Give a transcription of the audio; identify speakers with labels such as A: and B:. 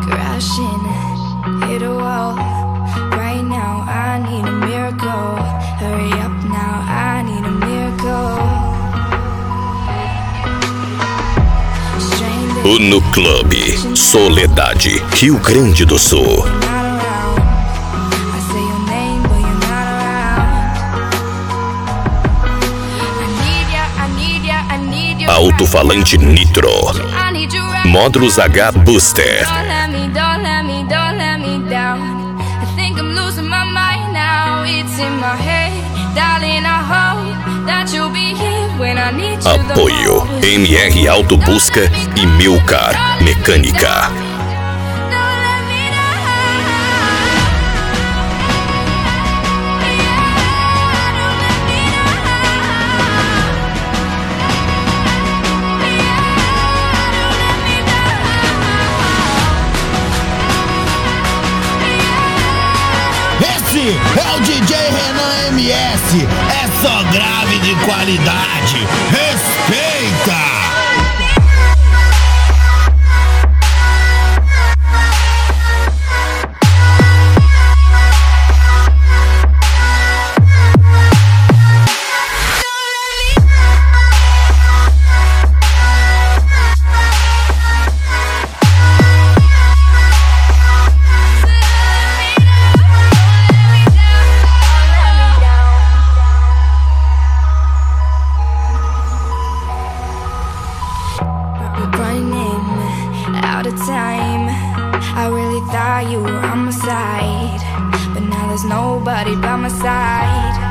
A: crashing, hit a wall. Right now I need a miracle. Hurry up now, I need a miracle.
B: O No Club, Soledade, Rio Grande do Sul. Alto-falante Nitro, Módulos H Booster. Apoio MR Auto Busca e Milcar Mecânica.
C: Esse é o DJ Renan MS. É só grave de qualidade. Respeita!
A: Out of time, I really thought you were on my side, but now there's nobody by my side.